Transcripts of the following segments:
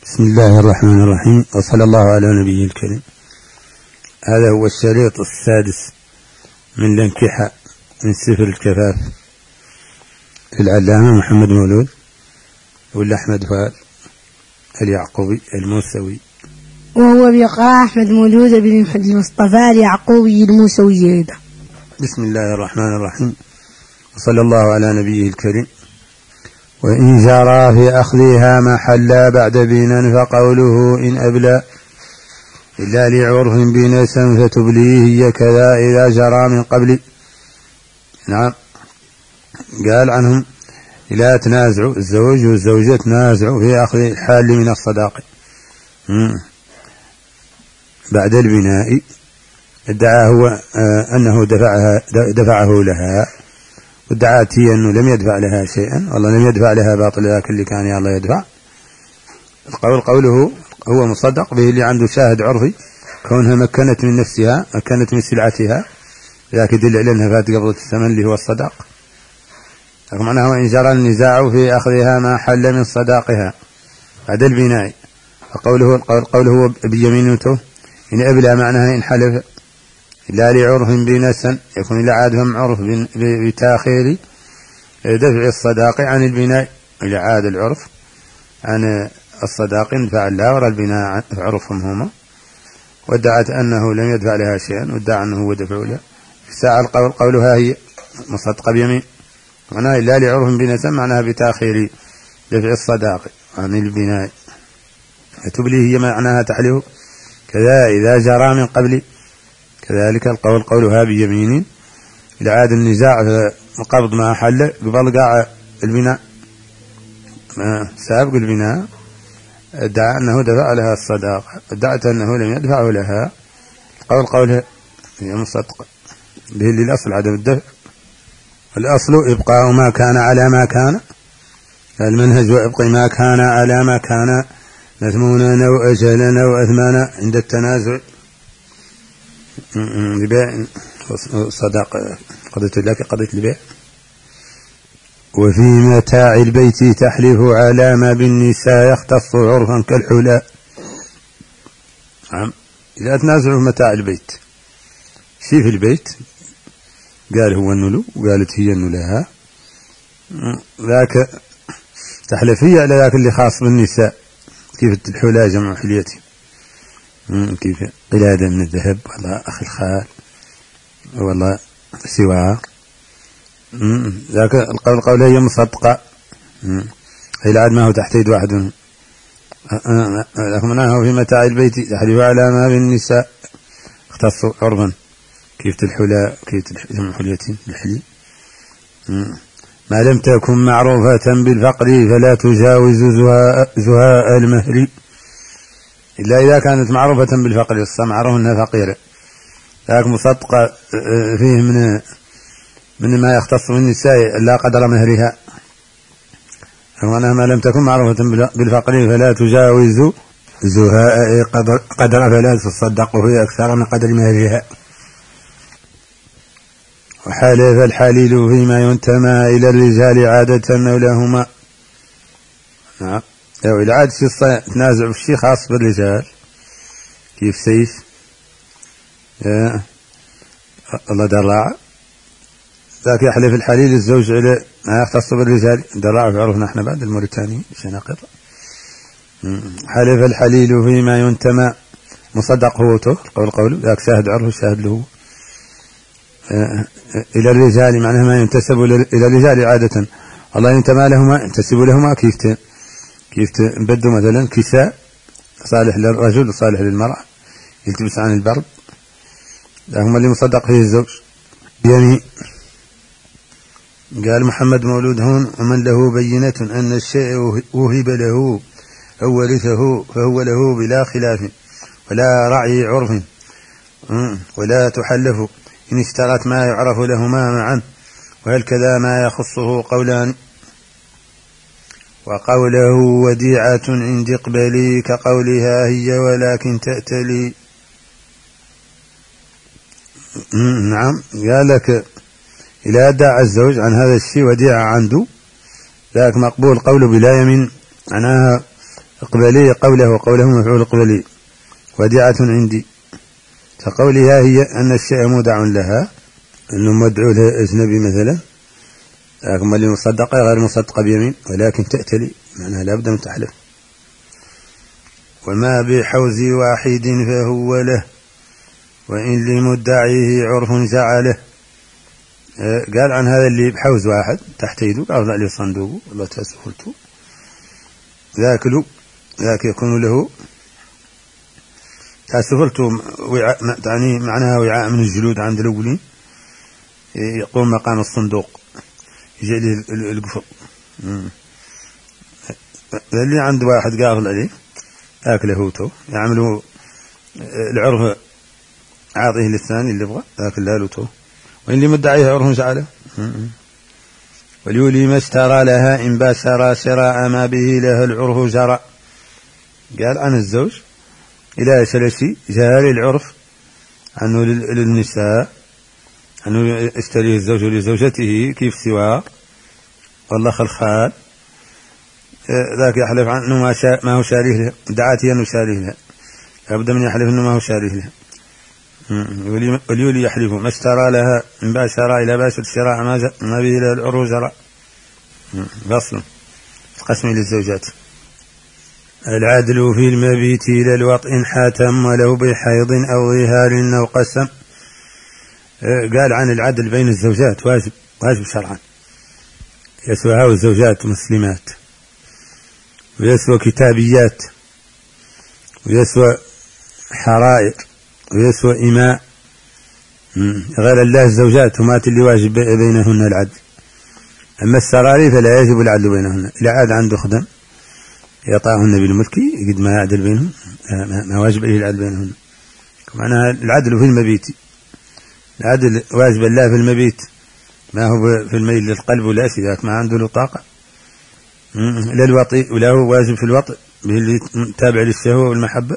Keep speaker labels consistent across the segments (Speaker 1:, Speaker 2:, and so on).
Speaker 1: بسم الله الرحمن الرحيم، وصلى الله على نبيه الكريم. هذا هو الشريط السادس من الانكحة من سفر الكفاف للعلامة محمد مولود ولا أحمد فؤاد اليعقوبي الموسوي،
Speaker 2: وهو بقاء أحمد مولود بن محمد المصطفى اليعقوبي الموسوي.
Speaker 1: بسم الله الرحمن الرحيم، وصلى الله على نبيه الكريم. وإن جرى في أخذها محلا بعد بينا فقوله إن أبلى إلا لعرف بنسا فتبليه هي كذا إذا جرى من قبل. نعم، قال عنهم لا تنازعوا، الزوج والزوجة تنازعوا في أخذ الحال من الصداق بعد البناء. ادعى هو أنه دفعه لها، وادعت هي أنه لم يدفع لها شيئا، والله لم يدفع لها باطل ذاك اللي كان يا الله يدفع. قوله هو مصدق به اللي عنده شاهد عرفي كونها مكنت من نفسها، مكنت من سلعتها، ذاك يدل على أنها فات قبضة الثمن اللي هو الصداق. معناه وإن جرى النزاع في أخذها ما حل من صداقها بعد البناء. قوله بيمينته إن أبلى معناها إن حلف إلا لعرف بنسا يكون إلى عادهم عرف بتاخير دفع الصداق عن البناء، إلى عاد العرف عن الصداق دفع لها وراء البناء في عرفهم هما، وادعت أنه لم يدفع لها شيئا وادعى أنه هو دفع لها. في ساعة قولها هي مصدقة بيمين، معناها إلا لعرف بنسا معناها بتاخير دفع الصداق عن البناء. تبلي هي معناها تحلف كذا إذا جرى من قبل. كذلك قولها بيمين إلى عاد النزاع قبض ما حل قبل قاع البناء، سابق البناء، ادعى أنه دفع لها الصداقة، ادعت أنه لم يدفعه لها. قولها هي مصدقة به للأصل عدم الدفع، والأصل إبقاء ما كان على ما كان، المنهج وإبقاء ما كان على ما كان نثمونا أو أجلنا أو أثمانا عند التنازع لبيع صداقة قضية البيع. وفي متاع البيت تحلف على ما بالنساء يختص عرفا كالحلاء. إذا تنازعوا في متاع البيت، شي في البيت قال هو النلو وقالت هي النلو لها، ذاك تحلفية على ذاك اللي خاص بالنساء، كيف الحلاء جمع حليتي، كيف قلادة من الذهب، والله أخي الخال، والله سواها، ذاك القول هي مصدقة، هي العاد ما هو تحت يد واحد منهم. لكن في متاع البيت تحلف على ما بالنساء اختصوا عرفا، كيف الحلاء كيف جمع حليتين الحلي. ما لم تكن معروفة بالفقر فلا تجاوز زهاء المهر، إلا إذا كانت معروفة بالفقر، معروف أنها فقيرة، لكن مصدقة فيه من ما يختص بالنساء لا قدر مهرها. وأنها ما لم تكن معروفة بالفقر فلا تجاوز زهاء قدر، فلا تصدق فيه أكثر من قدر مهرها. وحلف الحليل فيما ينتمى إلى الرجال عادة مولهما. نعم، لو العاد تنازع في الشيء خاص بالرجال، كيف سيف الله دراع، ذاك يحلف الحليل الزوج على ما يختص بالرجال، دراع في عرفنا احنا بعد الموريتاني شناقط. حلف الحليل فيما ينتمى مصدق هو قول ذاك شاهد عرف شاهد له إلى الرجال، معناه ما ينتسب إلى الرجال عادة، الله ينتمى لهما ينتسب لهما. كيف نبدو مثلا كساء صالح للرجل وصالح للمرأة يلتبس عن البرد، هم اللي مصدق فيه الزوج. يعني قال محمد مولود هون ومن له بينة أن الشيء وهب له أو ورثه فهو له بلا خلاف ولا رعي عرف ولا تحلف إن اشترت ما يعرف لهما معا، وهل كذا ما يخصه قولان. وقوله وديعة عند اقبلي كقولها هي ولكن تأتلي. نعم، قال لك إذا ادعى الزوج عن هذا الشيء وديعة عنده، ذاك مقبول قوله بلا يمين، معناها اقبلي قوله مفعول اقبلي، وديعة عندي، كقولها هي أن الشيء مودع لها، أنه مدعو له أجنبي مثلا، لكن اللي مصدقة غير مصدقة بيمين، ولكن تأتلي معناها لابد من تحلف. وما بحوز واحد فهو له، وإن لمدعيه عرف جعله. قال عن هذا اللي بحوز واحد تحت يده، قال عليه صندوقه والله تسهلته، ذاك يكون له تسهلته وعاء، يعني معناها وعاء من الجلود عند الأولين، يقوم مقام الصندوق، يجي له القفل. اللي عند واحد قافل عليه أكله هوتو، يعملوا العرف عاطيه للثاني اللي يبغى أكل له تو، وإن اللي مدعيه عرف جعله. وليولي ما اشترى لها إن باشر شراء ما به له العرف جرى. قال عن الزوج إلى شلشي جاري العرف عنه للنساء، أنه اشتريه الزوج لزوجته كيف سواه، والله خلخال ذاك يحلف عنه ما هو شاريه له، دعاتي أنه شاريه له، لابد من يحلف أنه ما هو شاريه له. وليولي يحلف ما اشترى لها من باشر إلى باشر شراء ما به له العرف جرى. فصل القسم للزوجات. العدل في المبيت إلى الوطء حاتم، ولو بحيض أو ظهار أو قسم. قال عن العدل بين الزوجات واجب شرعا، يسوى هاو الزوجات مسلمات، ويسوى كتابيات، ويسوى حرائر، ويسوى إماء، غير الله الزوجات همات اللي واجب بينهن العدل. أما السراري فلا يجب العدل بينهن، إذا عاد عنده خدم يطاعهن بالملك قد ما يعدل بينهم، ما واجب عليه العدل بينهن. معناها العدل في المبيت، العدل واجب الله في المبيت، ما هو في الميل للقلب ولا شيء، ذاك ما عنده له طاقة. لا الوطي ولا هو واجب في الوطي اللي تابع للشهوة والمحبة.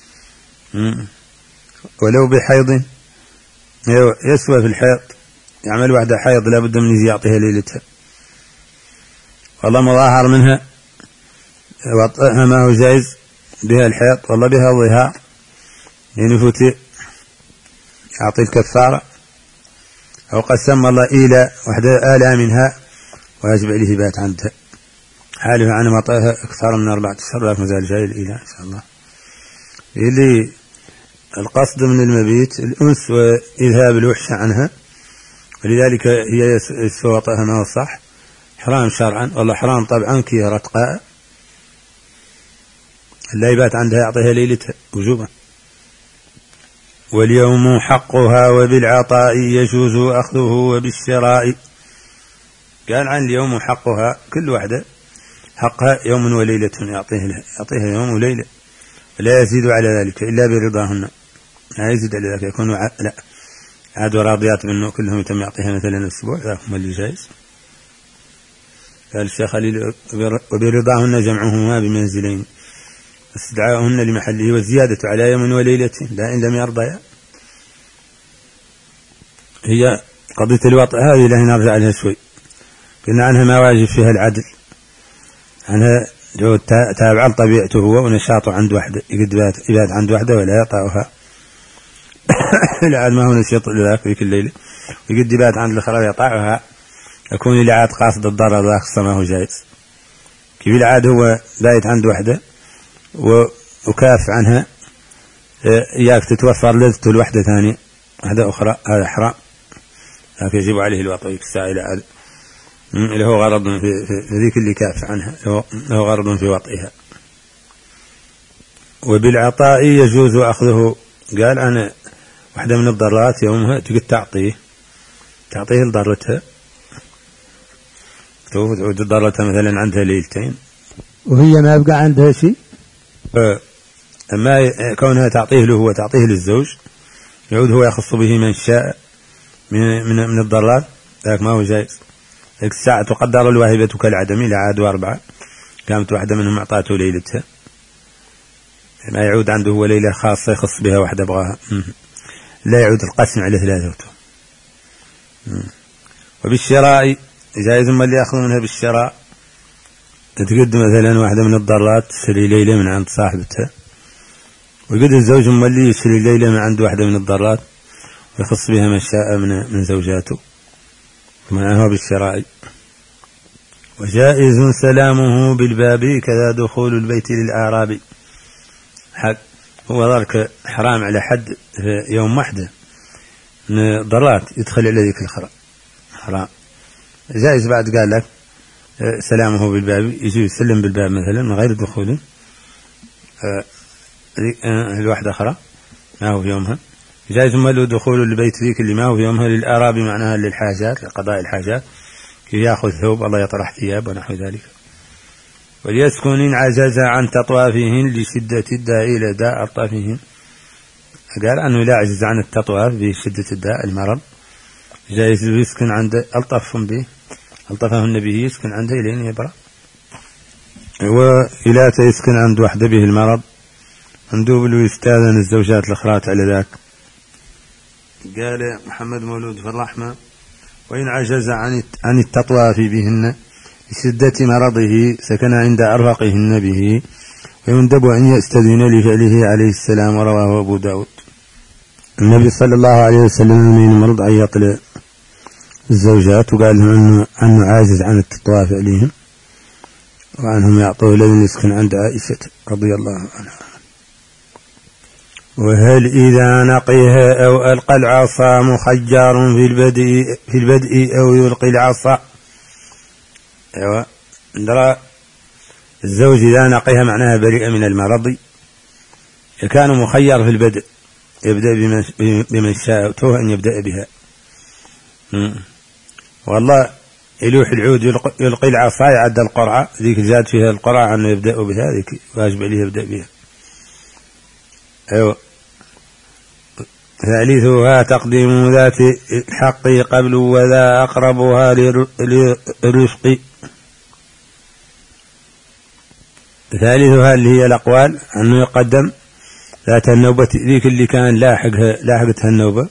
Speaker 1: ولو بحيض يسوى في الحيض، يعمل واحدة حيض لابد من يجي يعطيها ليلتها، والله مظاهر منها وطئها ما هو جائز بها الحيض، والله بها الظهار يعني فتي يعطي الكفارة، أو قسم الله إلى وحدة آلة منها واجب عليه بات عندها، حاله عن مطئها أكثر من 4 أشهر، لكن مازال جاي الإله إن شاء الله. اللي القصد من المبيت الأنس وإذهاب الوحشة عنها، ولذلك هي يسوى وطئها ما هو صح، حرام شرعا، والله حرام طبعا كي رتقاء لا يبات عندها يعطيها ليلتها وجوبا. واليوم حقها وبالعطاء يجوز أخذه وبالشراء. قال عن اليوم حقها، كل واحدة حقها يوم وليلة يعطيها يوم وليلة، لا يزيد على ذلك إلا برضاهن، لا يزيد على ذلك، يكون لا عاد راضيات منه كلهم يتم يعطيها مثلا أسبوع، ذاك هم اللي جائز. قال الشيخ خليل وبرضاهن جمعهما بمنزلين، استدعاؤهن لمحله، والزيادة على يوم وليلة لا إن لم يرضيا. هي قضية الوطء هذه له نرجع لها شوي، قلنا عنها ما واجب فيها العدل، عنها جو تابع طبيعته هو ونشاطه عند وحده، يبات عند وحده ولا يطأها العاد ما هو نشيط لذاك ذيك الليلة، يقد يبات عند الأخرى يطأها، يكون العاد قاصد الضرر ذاك ما هو جائز. كيف العاد هو بايت عند وحده وكاف عنها، إياك تتوفر لذته لوحدة ثانية واحدة أخرى، هذا حرام، لكن يجب عليه الوطء السائل هذا اللي هو غرض في ذيك اللي كاف عنها، له غرض في وطئها. وبالعطاء يجوز أخذه. قال عن واحدة من الضرات يومها تقد تعطيه لضرتها، تعود ضرتها مثلا عندها ليلتين
Speaker 2: وهي ما يبقى عندها شيء،
Speaker 1: أما كونها تعطيه له وتعطيه للزوج يعود هو يخص به من شاء من الضرات، ذاك ما هو جائز. ذلك الساعة تقدر الواهبة كالعدم، إلى عاد 4 قامت واحدة منهم أعطاته ليلتها، ما يعود عنده هو ليلة خاصة يخص بها واحدة بغاها، لا يعود القسم على 3. وبالشراء جائز ما اللي يأخذ منها بالشراء، تقدم مثلا واحدة من الضرات تشتري ليلة من عند صاحبتها، ويقد الزوج مولي يشتري ليلة من عند واحدة من الضرات ويخص بها من شاء من زوجاته معه بالشراء. وجائز سلامه بالباب كذا دخول البيت للأعراب. حق هو ذلك حرام على حد في يوم واحدة من ضرات يدخل على ذيك الخرا حرام. جائز بعد قال لك سلامه بالباب، يجي يسلم بالباب مثلا من غير دخول الواحدة أخرى ما هو في يومها. جائز له دخول البيت ذيك اللي ما هو في يومها للأعراب معناها للحاجات لقضاء الحاجات، كي يأخذ ثوب الله يطرح ثياب ونحو ذلك. وليسكن إن عجز عن تطوافهن لشدة الداء إلى داء أطافهن. قال أنه لا يعجز عن التطواف بشدة الداء المرض، جائز يسكن عند ألطفهن به يسكن عنده إلين يبرأ. وإلا يسكن عند وحده به المرض عنده بلو يستاذن الزوجات الأخرات على ذاك. قال محمد مولود في الرحمة وإن عجز عن التطواف بهن لشدة مرضه سكن عند أرفقهن به، ويندب أن يستذن لفعله عليه السلام. ورواه أبو داود. النبي صلى الله عليه وسلم من المرض أن يطلع الزوجات وقال لهم أنه عاجز عن التطواف عليهم، وعنهم يعطوه الذي يسكن عند عائشة رضي الله عنها. وهل إذا نقيها أو ألقى العصا مخجر في البدء أو يلقي العصا. أيوة درى الزوج إذا نقيها معناها بريء من المرض، كان مخير في البدء يبدأ بمن شاء أن يبدأ بها. والله يلوح العود يلقي العصا يعد القرعة ذيك زاد فيها القرعة أنه يبدأ بها ذيك واجب عليه يبدأ بها. أيوة. ثالثها تقديم ذات الحق قبل وذا أقربها للرفق. ثالثها اللي هي الأقوال أنه يقدم ذات النوبة ذيك اللي كان لاحقتها النوبة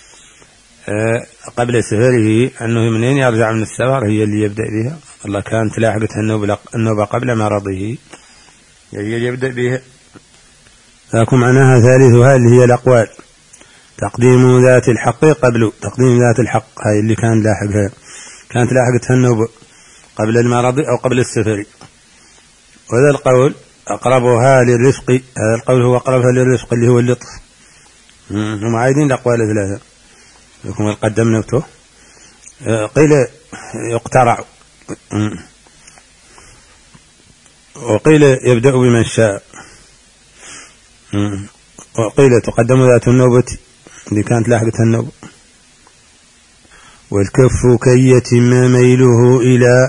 Speaker 1: قبل سفره، أنه منين يرجع من السفر هي اللي يبدأ بها. الله كانت لاحقتها النوبة قبل مرضه هي اللي يبدأ بها. لكن معناها ثالثها اللي هي الأقوال تقديم ذات الحق قبل تقديم ذات الحق هاي اللي كانت لاحقتها النوبة قبل المرض أو قبل السفر. وهذا القول أقربها للرفق، هذا القول هو أقربها للرفق اللي هو اللطف. هم عايدين الأقوال ثلاثة لكم القدم نبته. قيل يقترع، وقيل يبدأ بمن شاء، وقيل تقدم ذات النوبة اللي كانت لاحقتها النوبة. والكف كي يتم ميله إلى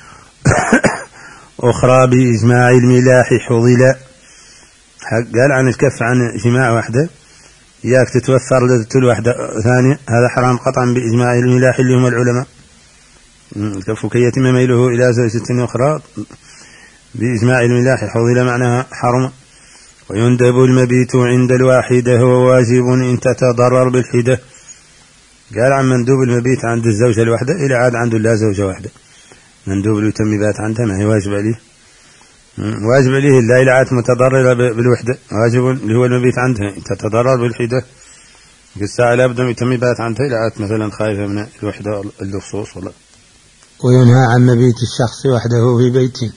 Speaker 1: أخرى بإجماع الملاح حضلا. قال عن الكف عن جماع واحدة إياك تتوفر لذة الوحدة ثانية، هذا حرام قطعا بإجماع الملاح اللي هم العلماء. الكف كي يتم ميله إلى زوجة أخرى بإجماع الملاح حضلا معناها حرم. ويندب المبيت عند الواحدة هو واجب إن تتضرر بالحدة. قال عن مندوب المبيت عند الزوجة الواحدة إلى عاد عنده لا زوجة واحدة، مندوب اللي يتم بات عندها ما هي واجب عليه، واجب عليه إلا إلى عاد متضررة بالوحدة. واجب اللي هو المبيت عندها إن تتضرر بالحدة الساعة لا بد يتم بات عندها إلى عاد مثلا خايفة من الوحدة اللصوص ولا.
Speaker 3: وينهى عن مبيت الشخص وحده في بيته،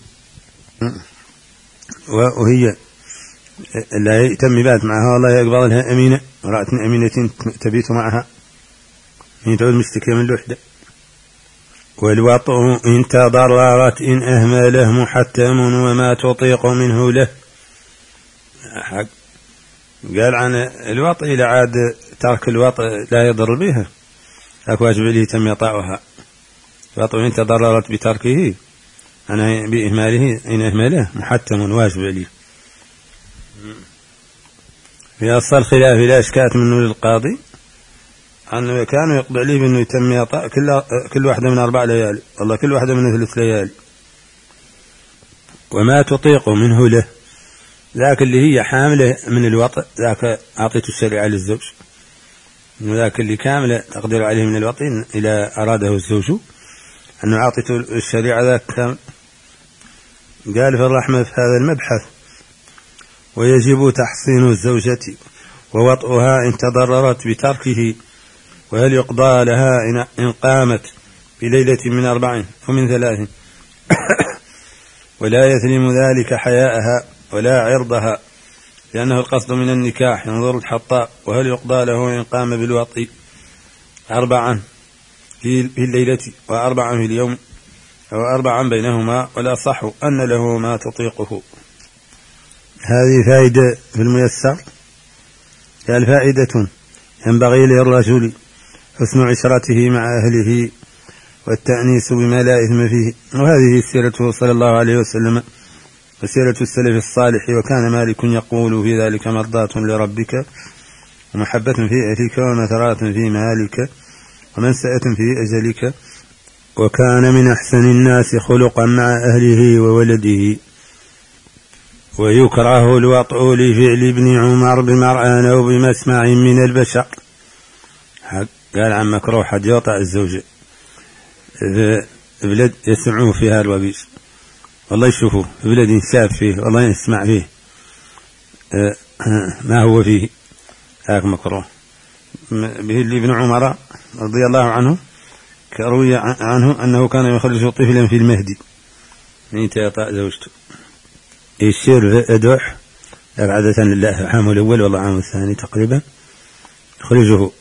Speaker 1: وهي لا يتم بات معها والله يقبض لها أمينة، امرأة أمينة تبيت معها هي تعود مشتكية من الوحدة. والوطء إن تضررت إن أهمله محتم وما تطيق منه له. قال عن الوطء إلى عاد ترك الوطء لا يضر بها لك واجب عليه تم يطاعها. الوطء إن تضررت بتركه أنا بإهماله إن أهمله محتم واجب عليه. في أصل الخلاف لا إشكات منه للقاضي أنه كانوا يقضي عليه بأنه يتم يطاع كل واحدة من 4 ليالي، والله كل واحدة من 3 ليالي. وما تطيق منه له ذاك اللي هي حاملة من الوطء ذاك أعطيته الشريعة للزوج، ذاك اللي كاملة تقدر عليه من الوطء إلى أراده الزوج أنه أعطيته الشريعة ذاك قال في الرحمة في هذا المبحث: ويجب تحصين الزوجة ووطئها إن تضررت بتركه، وهل يقضى لها إن قامت بليلة من 4 أو من 3 ولا يثلم ذلك حياءها ولا عرضها، لأنه القصد من النكاح. ينظر الحطاء: وهل يقضى له إن قام بالوطء 4 في الليلة و4 في اليوم أو 4 بينهما، ولا صح أن له ما تطيقه. هذه فائدة في الميسر. قال: فائدة: ينبغي للرجل حسن عشرته مع أهله والتأنيس بما لا إثم فيه، وهذه سيرته صلى الله عليه وسلم وسيرة السلف الصالح. وكان مالك يقول في ذلك: مرضاة لربك ومحبة في أهلك ومثرات في مالك ومنسأة في أجلك. وكان من أحسن الناس خلقا مع أهله وولده. ويكره الوطء لفعل ابن عمر بمرآن أو بمسمع من البشر. قال عن مكروه حد يوطأ الزوجة في بلد يسمعوه فيها الوبيس، والله يشوفوه في بلد ينشاف فيه، والله يسمع فيه ما هو فيه، هاك مكروه. به ابن عمر رضي الله عنه كروي عنه أنه كان يخرج طفلا في المهدي من يطأ زوجته، يصير أدوح عادة لله عام الأول والله عام الثاني تقريبا يخرجه.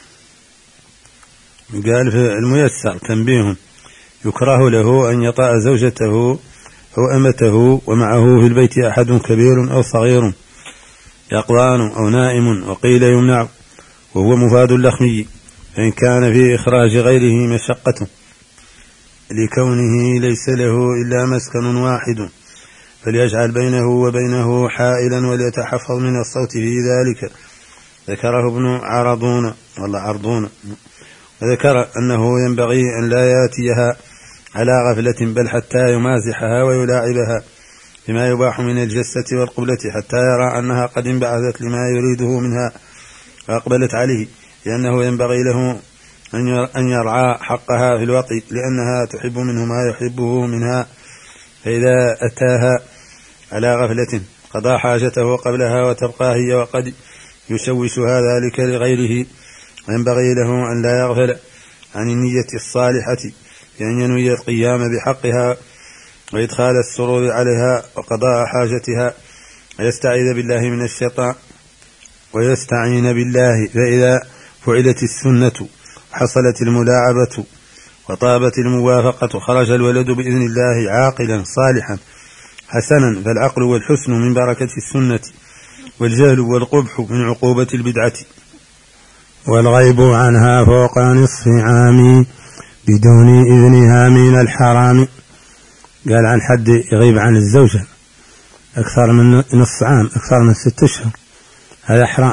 Speaker 1: قال في الميسر: تنبيه: يكره له أن يطأ زوجته أو أمته ومعه في البيت أحد كبير أو صغير يقظان أو نائم، وقيل يمنع وهو مفاد اللخمي، فإن كان في إخراج غيره مشقة لكونه ليس له إلا مسكن واحد، فليجعل بينه وبينه حائلا وليتحفظ من الصوت في ذلك. ذكره ابن عرضون والله عرضون، وذكر أنه ينبغي أن لا يأتيها على غفلة، بل حتى يمازحها ويلاعبها بما يباح من الجسة والقبلة، حتى يرى أنها قد انبعثت لما يريده منها وأقبلت عليه، لأنه ينبغي له أن يرعى حقها في الوطء، لأنها تحب منه ما يحبه منها، فإذا أتاها على غفلة قضى حاجته قبلها وتبقى هي، وقد يشوشها ذلك لغيره. وينبغي له أن لا يغفل عن النية الصالحة، بأن ينوي القيام بحقها وإدخال السرور عليها وقضاء حاجتها، ويستعيذ بالله من الشيطان ويستعين بالله. فإذا فعلت السنة وحصلت الملاعبة وطابت الموافقة خرج الولد بإذن الله عاقلا صالحا حسنا، فالعقل والحسن من بركة السنة، والجهل والقبح من عقوبة البدعة.
Speaker 3: والغيب عنها فوق نصف عام بدون إذنها من الحرام. قال عن حد يغيب عن الزوجة أكثر من نصف عام، أكثر من 6 أشهر، هذا حرام،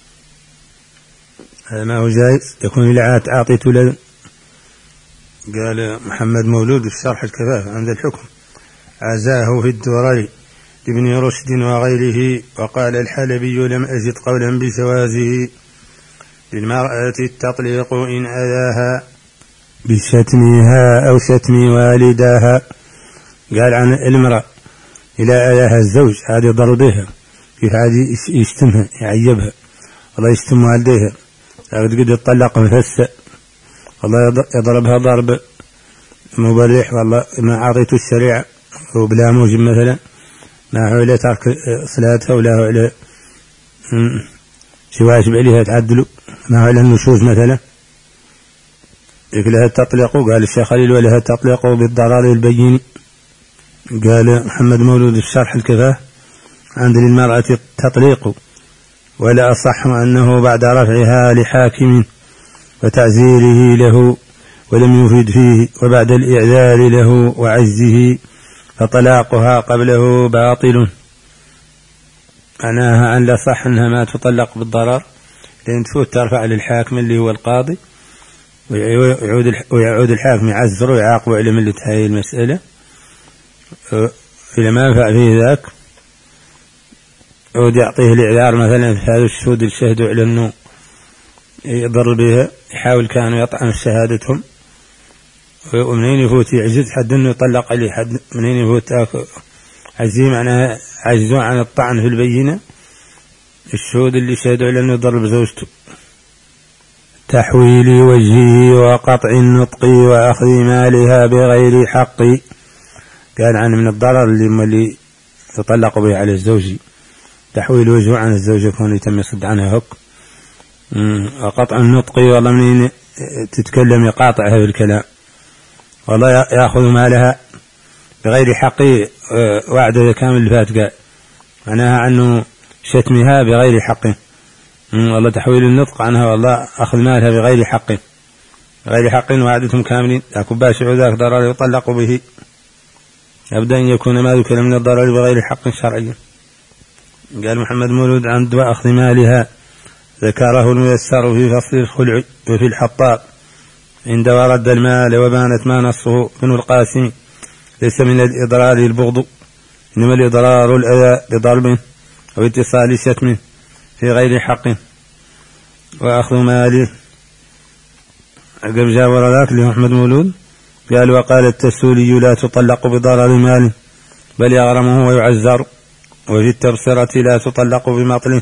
Speaker 3: هذا ما هو جائز، يكون إلى أعطيت له.
Speaker 1: قال محمد مولود في شرح الكفاف عند الحكم: عزاه في الدرر لابن رشد وغيره. وقال الحلبي: لم أجد قولا بجوازه للمرأة التطليق إن أذاها
Speaker 3: بشتمها أو شتم والداها.
Speaker 1: قال عن المرأة إلى أذاها الزوج هذه ضربها، كيف هذه يشتمها يعيبها، والله يشتم والديها، قد يطلق مفسأ، والله يضربها ضرب مبرح، والله ما أعطيته الشريعة وبلا موجب مثلا، ما هو إلى ترك صلاتها ولا هو إلى شواجب عليها تعدلوا، ما هو إلى النشوز مثلا، لها التطليق. قال الشيخ خليل: ولها التطليق بالضرر البين. قال محمد مولود في شرح الكفاف: عند للمرأة التطليق، ولا أصح أنه بعد رفعها لحاكم وتعزيره له ولم يفيد فيه، وبعد الإعذار له وعجزه فطلاقها قبله باطل. معناها أن لا صح أنها ما تطلق بالضرر، لأن تفوت ترفع للحاكم اللي هو القاضي، ويعود الحاكم يعذر ويعاقب على ملة هذه المسألة، إذا ما نفع فيه ذاك عود يعطيه الإعذار مثلا في هذا الشهود اللي شهدوا على أنه يضر بها، يحاول كانوا يطعن شهادتهم، ومنين يفوت يعجز حد أنه يطلق عليه، حد منين يفوت
Speaker 3: عزيم معناها عجزوا عن الطعن في البينة، الشهود اللي شهدوا على أنه ضرب زوجته. تحويل وجهه وقطع النطق وأخذ مالها بغير حق، قال عنه من الضرر اللي تطلق به على الزوج، تحويل وجهه عن الزوجة كون يتم يصد عنها هك، وقطع النطق والله منين تتكلم يقاطعها بالكلام، والله يأخذ مالها بغير حق، وعده كامل اللي فات قال معناها عنه شتمها بغير حق، والله تحويل النطق عنها والله أخذ مالها بغير حق، غير حق وعدتهم كاملين، لكن باشع ذاك ضرر يطلق به، أبدا أن يكون ما ذكر من الضرر بغير حق شرعي. قال محمد مولود عند وأخذ مالها ذكره الميسر في فصل الخلع وفي الحطاب عند ورد المال وبانت ما نصه ابن القاسم، ليس من الإضرار البغض، إنما الإضرار الأذى بضرب أو اتصال شتم في غير حق. وأخذ ماله قبل جاور ذاك لأحمد مولود قال وقال التسولي لا تطلق بضرر مال بل يغرمه ويعزر، وفي التبصرة لا تطلق بمطله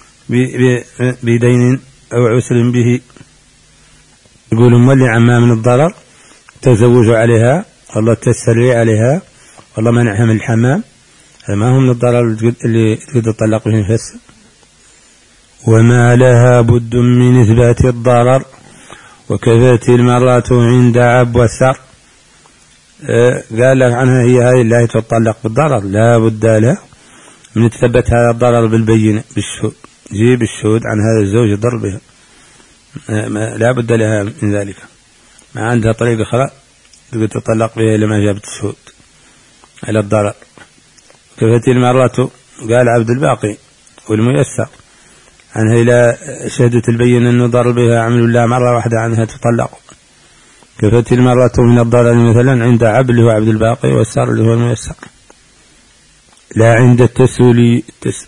Speaker 3: بدين أو عسر به. يقول مولي عما من الضرر تزوج عليها والله تسري عليها والله منعها من الحمام، ما هم من الضرر اللي تقدر تطلق به نفسه. وما لها بد من إثبات الضرر وكفت المرأة عند عب والثر، قال لك عنها هي هذه اللي تطلق بالضرر لا بد لها من تثبت هذا الضرر بالبينة بالشهود، جيب الشهود عن هذا الزوج ضر بها، لا بد لها من ذلك، ما عندها طريقة أخرى تقدر تطلق بها لما جابت الشهود على الضرر. كفت المرأة قال عبد الباقي والميسر عنها إلى شهدت البين أنه ضر بها عمل الله مرة واحدة عنها تطلق. كفت المرأة من الضرر مثلا عند عبد اللي هو عبد الباقي والسار اللي هو الميسر، لا عند التسولي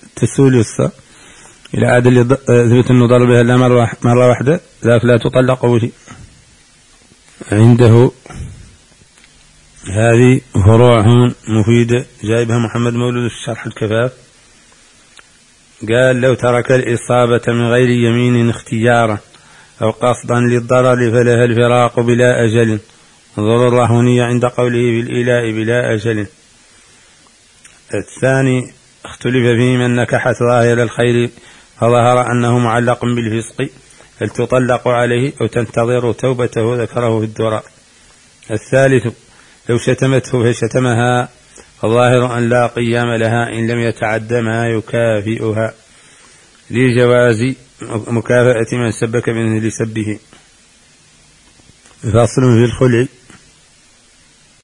Speaker 3: إلى عاد اللي ثبت أنه ضر بها إلا مرة واحدة ذاك لا تطلق به. عنده هذه فروع مفيدة جايبها محمد مولود في شرح الكفاف، قال لو ترك الإصابة من غير يمين اختيارا أو قصدا للضرر فلها الفراق بلا أجل، ضرر هنية عند قوله بالإلاء بلا أجل. الثاني اختلف فيه من نكحت ظاهر الخير فظهر أنه معلق بالفسق هل تطلق عليه أو تنتظر توبته، ذكره في الدراء. الثالث لو شتمته فشتمها فظاهر أن لا قيام لها إن لم يتعد ما يكافئها لجواز مكافأة من سبك منه لسبه. فصل في الخلع